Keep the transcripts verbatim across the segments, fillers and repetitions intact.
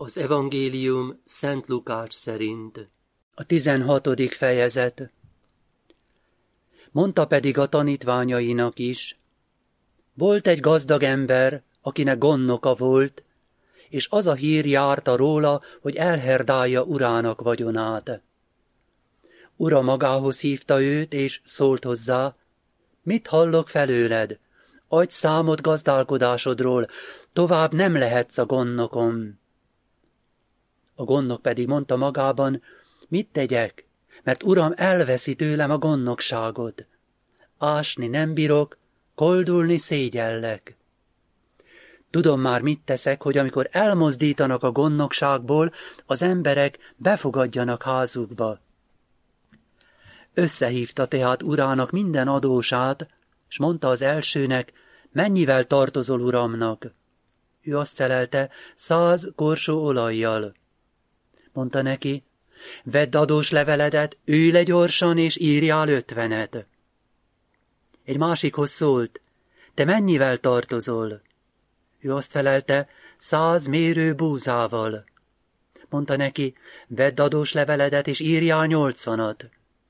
Az evangélium Szent Lukács szerint. A tizenhatodik fejezet. Mondta pedig a tanítványainak is: volt egy gazdag ember, akinek gondnoka volt, és az a hír járta róla, hogy elherdálja urának vagyonát. Ura magához hívta őt, és szólt hozzá: mit hallok felőled? Adj számot gazdálkodásodról, tovább nem lehetsz a gondnokom. A gondnok pedig mondta magában: mit tegyek, mert uram elveszi tőlem a gondnokságot. Ásni nem bírok, koldulni szégyellek. Tudom már, mit teszek, hogy amikor elmozdítanak a gondnokságból, az emberek befogadjanak házukba. Összehívta tehát urának minden adósát, s mondta az elsőnek: mennyivel tartozol uramnak? Ő azt felelte: száz korsó olajjal. Mondta neki: vedd adós leveledet, ülj le gyorsan, és írjál ötvenet. Egy másikhoz szólt: te mennyivel tartozol? Ő azt felelte: száz mérő búzával. Mondta neki: vedd adós leveledet, és írjál nyolcvanat.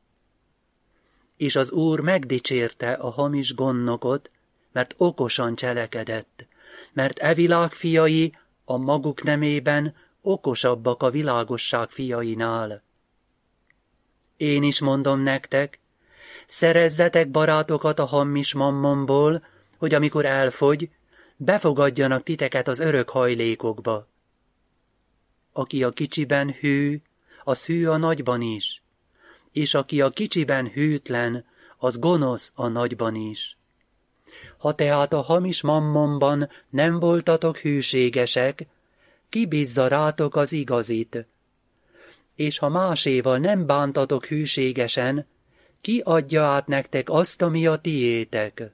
És az úr megdicsérte a hamis gondnokot, mert okosan cselekedett, mert e világ fiai a maguk nemében okosabbak a világosság fiainál. Én is mondom nektek, szerezzetek barátokat a hamis mammonból, hogy amikor elfogy, befogadjanak titeket az örök hajlékokba. Aki a kicsiben hű, az hű a nagyban is, és aki a kicsiben hűtlen, az gonosz a nagyban is. Ha tehát a hamis mammonban nem voltatok hűségesek, ki bízza rátok az igazit? És ha máséval nem bántatok hűségesen, ki adja át nektek azt, ami a tiétek?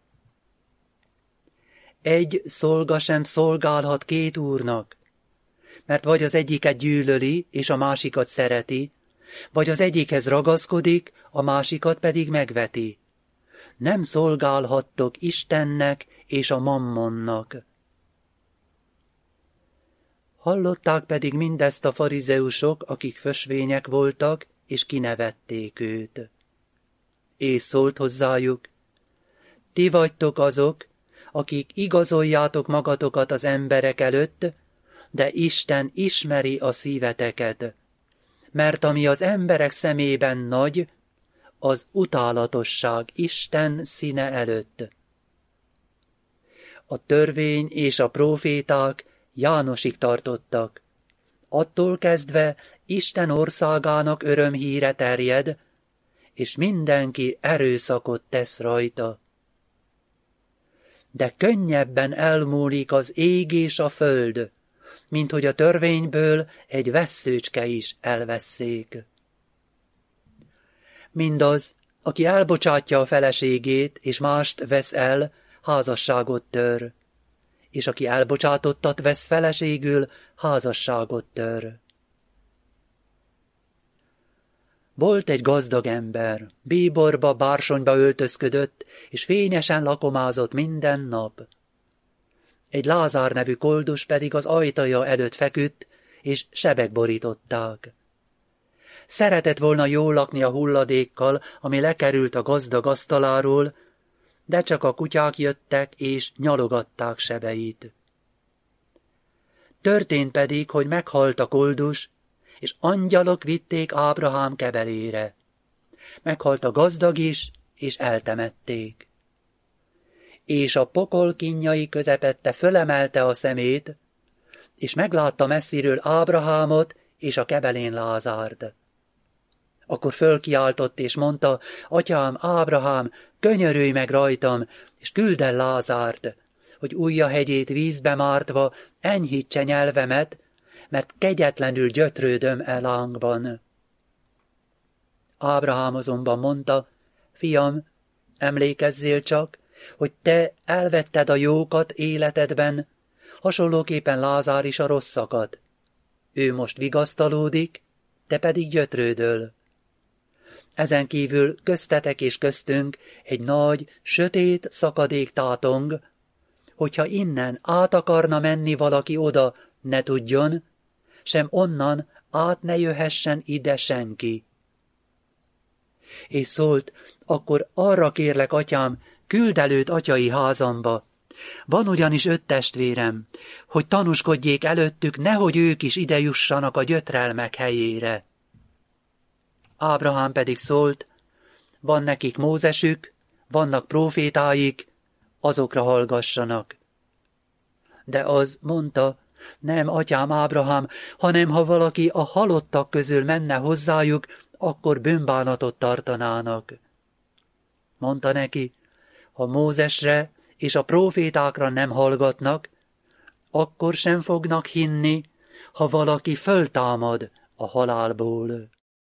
Egy szolga sem szolgálhat két úrnak, mert vagy az egyiket gyűlöli, és a másikat szereti, vagy az egyikhez ragaszkodik, a másikat pedig megveti. Nem szolgálhattok Istennek és a mammonnak. Hallották pedig mindezt a farizeusok, akik fösvények voltak, és kinevették őt. És szólt hozzájuk: ti vagytok azok, akik igazoljátok magatokat az emberek előtt, de Isten ismeri a szíveteket, mert ami az emberek szemében nagy, az utálatosság Isten színe előtt. A törvény és a próféták Jánosig tartottak. Attól kezdve Isten országának örömhíre terjed, és mindenki erőszakot tesz rajta. De könnyebben elmúlik az ég és a föld, mint hogy a törvényből egy vesszőcske is elvesszék. Mindaz, aki elbocsátja a feleségét, és mást vesz el, házasságot tör, és aki elbocsátottat vesz feleségül, házasságot tör. Volt egy gazdag ember, bíborba, bársonyba öltözködött, és fényesen lakomázott minden nap. Egy Lázár nevű koldus pedig az ajtaja előtt feküdt, és sebek borították. Szeretett volna jól lakni a hulladékkal, ami lekerült a gazdag asztaláról, de csak a kutyák jöttek, és nyalogatták sebeit. Történt pedig, hogy meghalt a koldus, és angyalok vitték Ábrahám kebelére. Meghalt a gazdag is, és eltemették. És a pokol kínjai közepette fölemelte a szemét, és meglátta messziről Ábrahámot és a kebelén Lázárt. Akkor fölkiáltott, és mondta: atyám, Ábrahám, könyörülj meg rajtam, és küld el Lázárt, hogy ujja hegyét vízbe mártva enyhítse nyelvemet, mert kegyetlenül gyötrődöm e lángban. Ábrahám azonban mondta: fiam, emlékezzél csak, hogy te elvetted a jókat életedben, hasonlóképpen Lázár is a rosszakat. Ő most vigasztalódik, te pedig gyötrődöl. Ezen kívül köztetek és köztünk egy nagy, sötét szakadék tátong, hogyha innen át akarna menni valaki oda, ne tudjon, sem onnan át ne jöhessen ide senki. És szólt, akkor arra kérlek, atyám, küld előtt atyai házamba. Van ugyanis öt testvérem, hogy tanúskodjék előttük, nehogy ők is ide jussanak a gyötrelmek helyére. Ábrahám pedig szólt, van nekik Mózesük, vannak prófétáik, azokra hallgassanak. De az mondta, nem, atyám Ábrahám, hanem ha valaki a halottak közül menne hozzájuk, akkor bűnbánatot tartanának. Mondta neki, ha Mózesre és a prófétákra nem hallgatnak, akkor sem fognak hinni, ha valaki föltámad a halálból.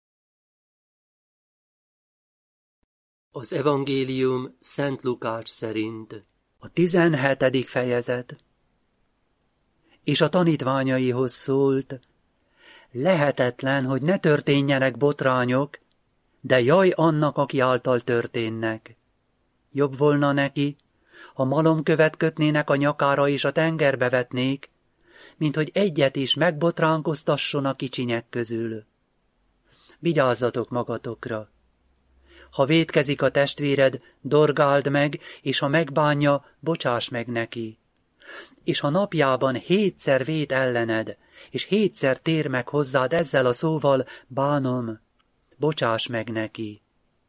Az evangélium Szent Lukács szerint. A tizenhetedik fejezet. És a tanítványaihoz szólt, lehetetlen, hogy ne történjenek botrányok, de jaj annak, aki által történnek. Jobb volna neki, ha malomkövet kötnének a nyakára és a tengerbe vetnék, mint hogy egyet is megbotránkoztasson a kicsinyek közül. Vigyázzatok magatokra! Ha vétkezik a testvéred, dorgáld meg, és ha megbánja, bocsáss meg neki. És ha napjában hétszer vét ellened, és hétszer tér meg hozzád ezzel a szóval, bánom, bocsáss meg neki.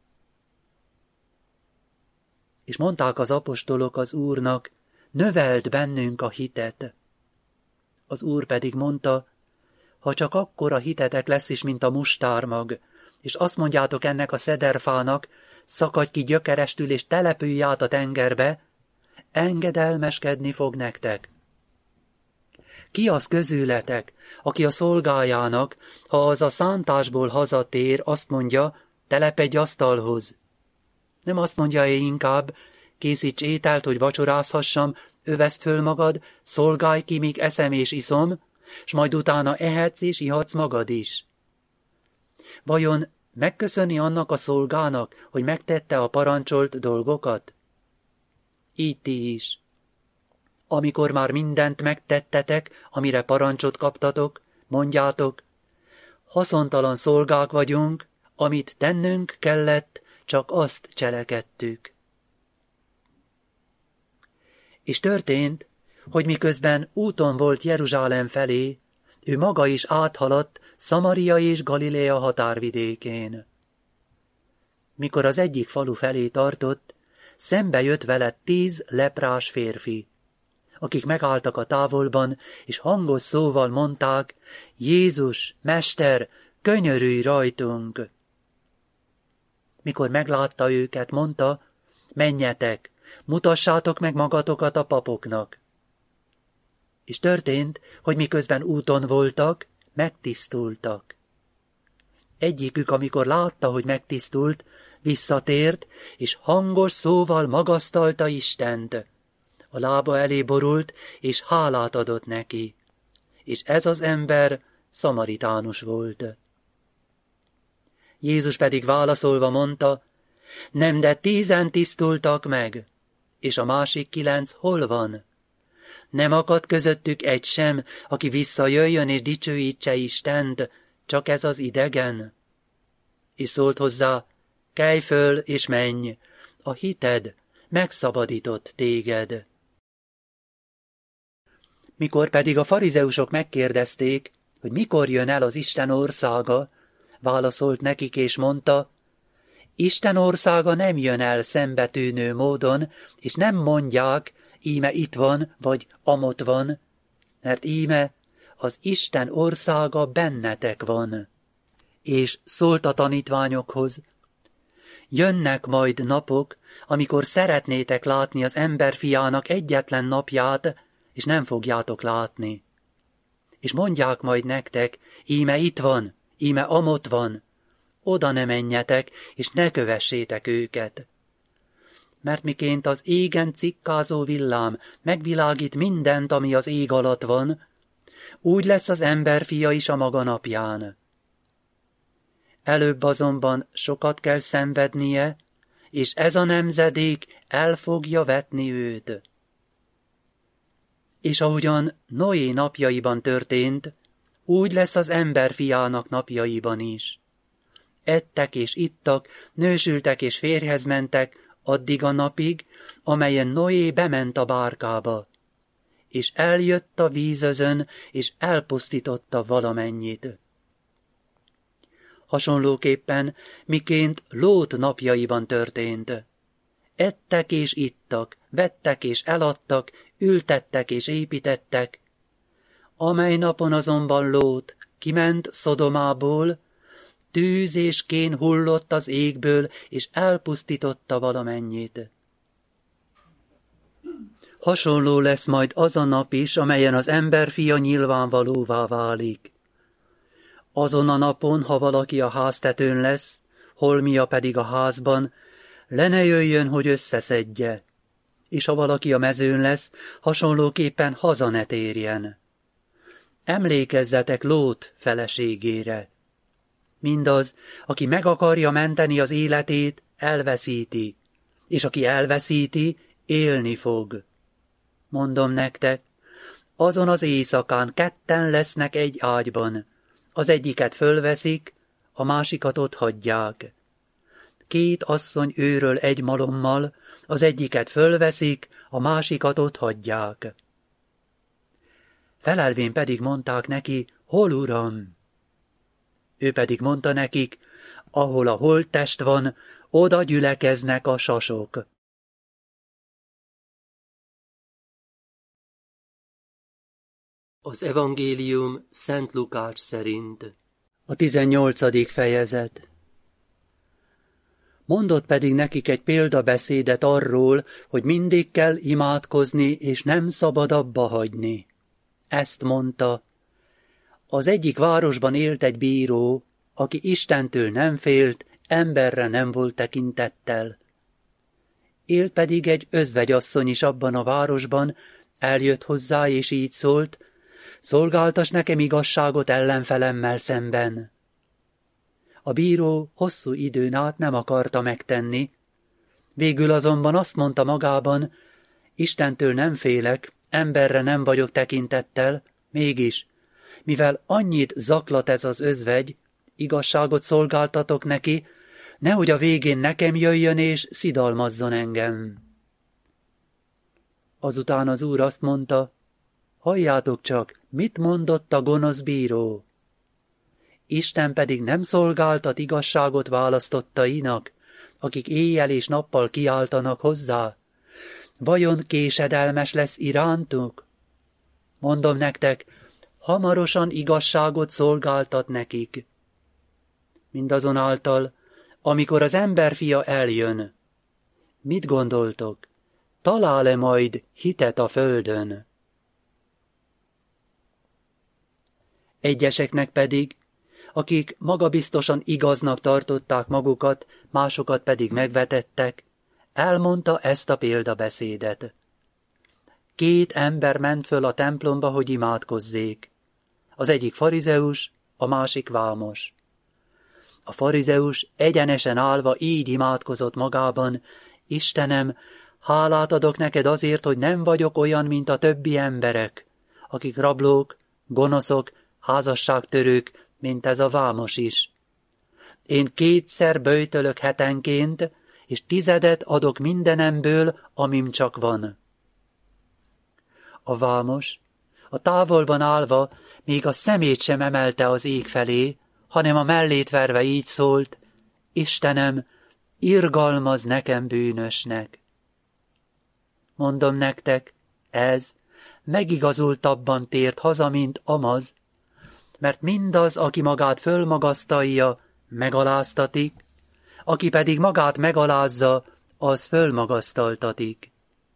És mondták az apostolok az Úrnak, növeld bennünk a hitet. Az Úr pedig mondta, ha csak akkora hitetek lesz is, mint a mustármag, és azt mondjátok ennek a szederfának, szakadj ki gyökerestül és települj át a tengerbe, engedelmeskedni fog nektek. Ki az közületek, aki a szolgájának, ha az a szántásból hazatér, azt mondja, telepedj asztalhoz? Nem azt mondja-e inkább, készíts ételt, hogy vacsorázhassam, öveszd föl magad, szolgálj ki, míg eszem és iszom, s majd utána ehetsz és ihatsz magad is. Vajon megköszöni annak a szolgának, hogy megtette a parancsolt dolgokat? Így ti is. Amikor már mindent megtettetek, amire parancsot kaptatok, mondjátok, haszontalan szolgák vagyunk, amit tennünk kellett, csak azt cselekedtük. És történt, hogy miközben úton volt Jeruzsálem felé, ő maga is áthaladt Szamaria és Galilea határvidékén. Mikor az egyik falu felé tartott, szembe jött vele tíz leprás férfi, akik megálltak a távolban, és hangos szóval mondták, Jézus, Mester, könyörülj rajtunk! Mikor meglátta őket, mondta, menjetek, mutassátok meg magatokat a papoknak. És történt, hogy miközben úton voltak, megtisztultak. Egyikük, amikor látta, hogy megtisztult, visszatért, és hangos szóval magasztalta Istent. A lába elé borult, és hálát adott neki. És ez az ember szamaritánus volt. Jézus pedig válaszolva mondta, nem, de tízen tisztultak meg, és a másik kilenc hol van? Nem akad közöttük egy sem, aki visszajöjjön és dicsőítse Istent, csak ez az idegen? És szólt hozzá, kelj föl és menj, a hited megszabadított téged. Mikor pedig a farizeusok megkérdezték, hogy mikor jön el az Isten országa, válaszolt nekik és mondta, Isten országa nem jön el szembetűnő módon, és nem mondják, íme itt van, vagy amott van, mert íme az Isten országa bennetek van. És szólt a tanítványokhoz, jönnek majd napok, amikor szeretnétek látni az emberfiának egyetlen napját, és nem fogjátok látni. És mondják majd nektek, íme itt van, íme amott van, oda ne menjetek, és ne kövessétek őket. Mert miként az égen cikkázó villám megvilágít mindent, ami az ég alatt van, úgy lesz az emberfia is a maga napján. Előbb azonban sokat kell szenvednie, és ez a nemzedék el fogja vetni őt. És ahogyan Noé napjaiban történt, úgy lesz az emberfiának napjaiban is. Ettek és ittak, nősültek és férjhez mentek, addig a napig, amelyen Noé bement a bárkába, és eljött a vízözön, és elpusztította valamennyit. Hasonlóképpen, miként Lót napjaiban történt. Ettek és ittak, vettek és eladtak, ültettek és építettek. Amely napon azonban Lót kiment Szodomából, tűz és kén hullott az égből, és elpusztította valamennyit. Hasonló lesz majd az a nap is, amelyen az emberfia nyilvánvalóvá válik. Azon a napon, ha valaki a háztetőn lesz, holmia pedig a házban, le ne jöjjön, hogy összeszedje, és ha valaki a mezőn lesz, hasonlóképpen haza ne térjen. Emlékezzetek Lót feleségére. Mindaz, aki meg akarja menteni az életét, elveszíti, és aki elveszíti, élni fog. Mondom nektek, azon az éjszakán ketten lesznek egy ágyban, az egyiket fölveszik, a másikat otthagyják. Két asszony őröl egy malommal, az egyiket fölveszik, a másikat otthagyják. Felelvén pedig mondták neki, hol uram? Ő pedig mondta nekik, ahol a holttest van, oda gyülekeznek a sasok. Az evangélium Szent Lukács szerint. A tizennyolcadik fejezet. Mondott pedig nekik egy példabeszédet arról, hogy mindig kell imádkozni, és nem szabad abba hagyni. Ezt mondta. Az egyik városban élt egy bíró, aki Istentől nem félt, emberre nem volt tekintettel. Élt pedig egy özvegyasszony is abban a városban, eljött hozzá, és így szólt, szolgáltass nekem igazságot ellenfelemmel szemben. A bíró hosszú időn át nem akarta megtenni, végül azonban azt mondta magában, Istentől nem félek, emberre nem vagyok tekintettel, mégis, mivel annyit zaklat ez az özvegy, igazságot szolgáltatok neki, nehogy a végén nekem jöjjön és szidalmazzon engem. Azután az úr azt mondta, halljátok csak, mit mondott a gonosz bíró. Isten pedig nem szolgáltat igazságot választottainak, akik éjjel és nappal kiáltanak hozzá. Vajon késedelmes lesz irántuk? Mondom nektek, hamarosan igazságot szolgáltat nekik. Mindazonáltal, amikor az emberfia eljön, mit gondoltok? Talál-e majd hitet a földön? Egyeseknek pedig, akik magabiztosan igaznak tartották magukat, másokat pedig megvetettek, elmondta ezt a példabeszédet. Két ember ment föl a templomba, hogy imádkozzék. Az egyik farizeus, a másik vámos. A farizeus egyenesen állva így imádkozott magában, Istenem, hálát adok neked azért, hogy nem vagyok olyan, mint a többi emberek, akik rablók, gonoszok, házasságtörők, mint ez a vámos is. Én kétszer böjtölök hetenként, és tizedet adok mindenemből, amim csak van. A vámos, a távolban állva, még a szemét sem emelte az ég felé, hanem a mellét verve így szólt, Istenem, irgalmazz nekem bűnösnek. Mondom nektek, ez megigazultabban tért haza, mint amaz, mert mindaz, aki magát fölmagasztalja, megaláztatik, aki pedig magát megalázza, az fölmagasztaltatik.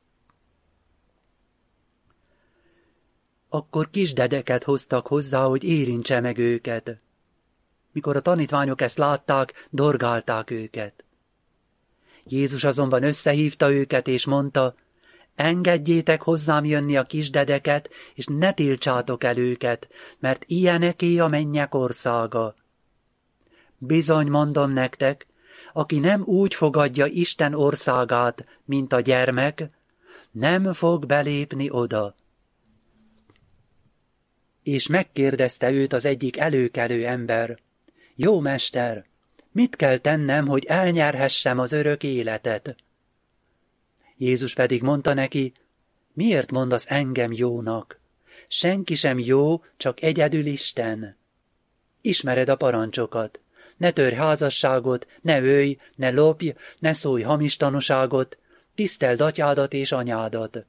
Akkor kisdedeket hoztak hozzá, hogy érintse meg őket. Mikor a tanítványok ezt látták, dorgálták őket. Jézus azonban összehívta őket, és mondta, engedjétek hozzám jönni a kisdedeket, és ne tiltsátok el őket, mert ilyeneké a mennyek országa. Bizony mondom nektek, aki nem úgy fogadja Isten országát, mint a gyermek, nem fog belépni oda. És megkérdezte őt az egyik előkelő ember: Jó mester, mit kell tennem, hogy elnyerhessem az örök életet? Jézus pedig mondta neki: Miért mondasz engem jónak? Senki sem jó, csak egyedül Isten. Ismered a parancsokat. Ne törj házasságot, ne ölj, ne lopj, ne szólj hamis tanúságot, tiszteld atyádat és anyádat.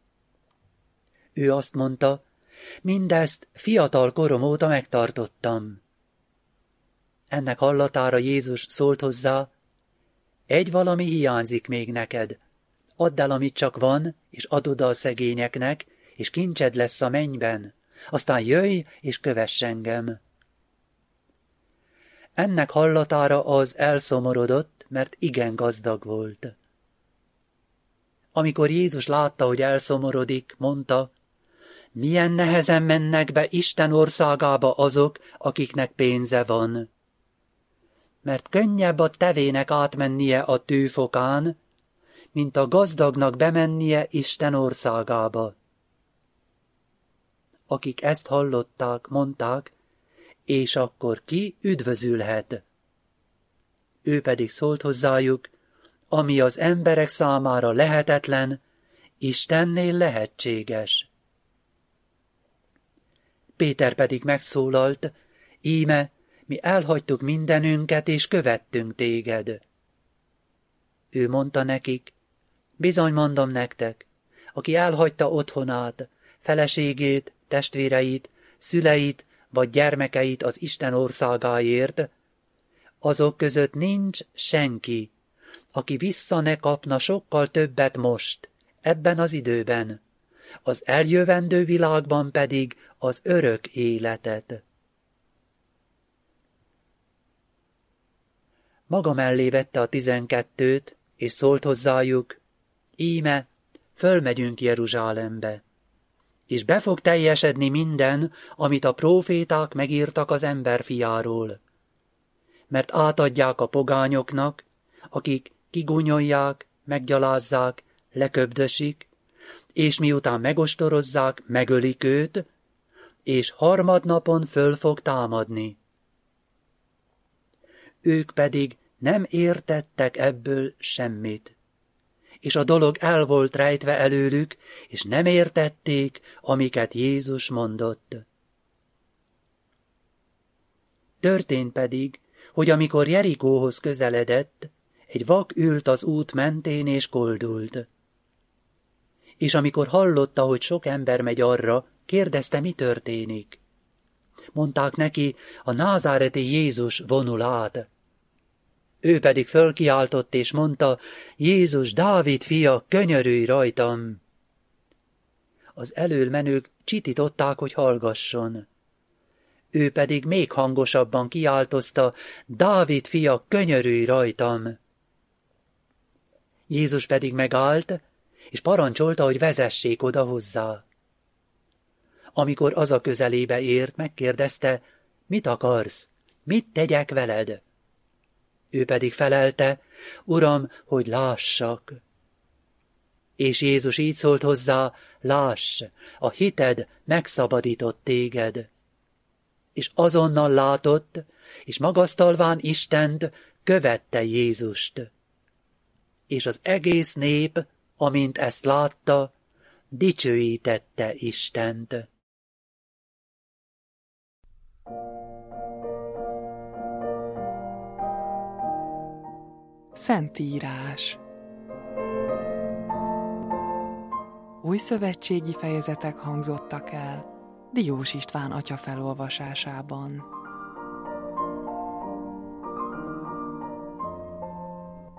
Ő azt mondta: Mindezt fiatal korom óta megtartottam. Ennek hallatára Jézus szólt hozzá: Egy valami hiányzik még neked. Add el, amit csak van, és add oda a szegényeknek, és kincsed lesz a mennyben. Aztán jöjj, és kövess engem. Ennek hallatára az elszomorodott, mert igen gazdag volt. Amikor Jézus látta, hogy elszomorodik, mondta: Milyen nehezen mennek be Isten országába azok, akiknek pénze van. Mert könnyebb a tevének átmennie a tűfokán, mint a gazdagnak bemennie Isten országába. Akik ezt hallották, mondták: És akkor ki üdvözülhet? Ő pedig szólt hozzájuk: Ami az emberek számára lehetetlen, Istennél lehetséges. Péter pedig megszólalt: Íme, mi elhagytuk mindenünket, és követtünk téged. Ő mondta nekik: Bizony mondom nektek, aki elhagyta otthonát, feleségét, testvéreit, szüleit, vagy gyermekeit az Isten országáért, azok között nincs senki, aki vissza ne kapna sokkal többet most, ebben az időben, az eljövendő világban pedig az örök életet. Maga mellé vette a tizenkettőt, és szólt hozzájuk: Íme, fölmegyünk Jeruzsálembe, és be fog teljesedni minden, amit a próféták megírtak az emberfiáról. Mert átadják a pogányoknak, akik kigúnyolják, meggyalázzák, leköbdösik, és miután megostorozzák, megölik őt, és harmadnapon föl fog támadni. Ők pedig nem értettek ebből semmit, és a dolog el volt rejtve előlük, és nem értették, amiket Jézus mondott. Történt pedig, hogy amikor Jerikóhoz közeledett, egy vak ült az út mentén és koldult. És amikor hallotta, hogy sok ember megy arra, kérdezte, mi történik. Mondták neki: A názáreti Jézus vonul át. Ő pedig fölkiáltott és mondta: Jézus, Dávid fia, könyörülj rajtam! Az elől menők csitították, hogy hallgasson. Ő pedig még hangosabban kiáltozta: Dávid fia, könyörülj rajtam! Jézus pedig megállt, és parancsolta, hogy vezessék oda hozzá. Amikor az a közelébe ért, megkérdezte: Mit akarsz? Mit tegyek veled? Ő pedig felelte: Uram, hogy lássak. És Jézus így szólt hozzá: Láss, a hited megszabadított téged. És azonnal látott, és magasztalván Istent, követte Jézust. És az egész nép, amint ezt látta, dicsőítette Istent. Szentírás. Új szövetségi fejezetek hangzottak el Diós István atya felolvasásában.